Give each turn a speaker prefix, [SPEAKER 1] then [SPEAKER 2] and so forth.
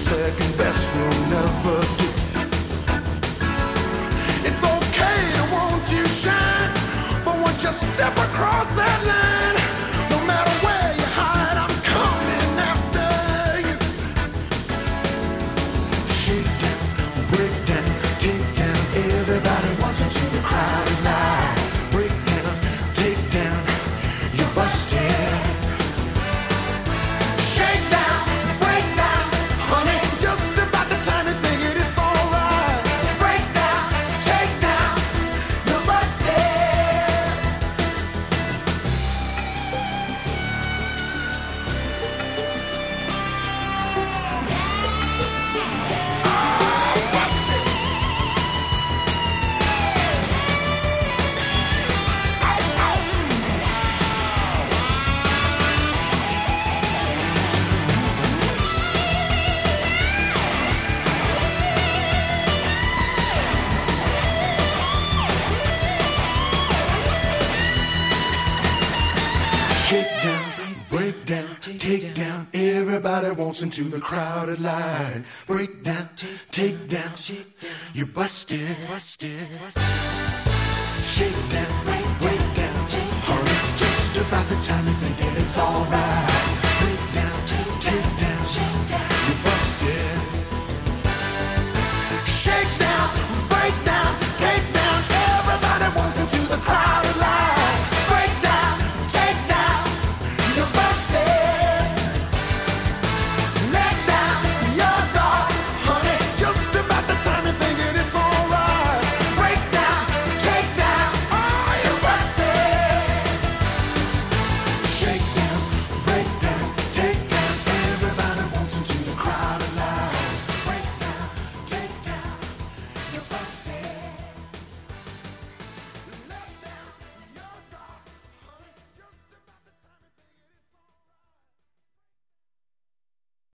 [SPEAKER 1] second best will never do. It's okay to want you shine, but once you step across that line, no matter where you hide, I'm coming after you. Shake down, break down, take down, everybody wants into the crowded line. Break down, take down, you're busted. Shake down, break down, honey, just about the time you think it's alright. Break down, take down, you're busted. Shake down, break down, take down, everybody wants into the crowded line. Break down, take down, you busted. Shake down, break down, honey, just about the time you think that it's alright.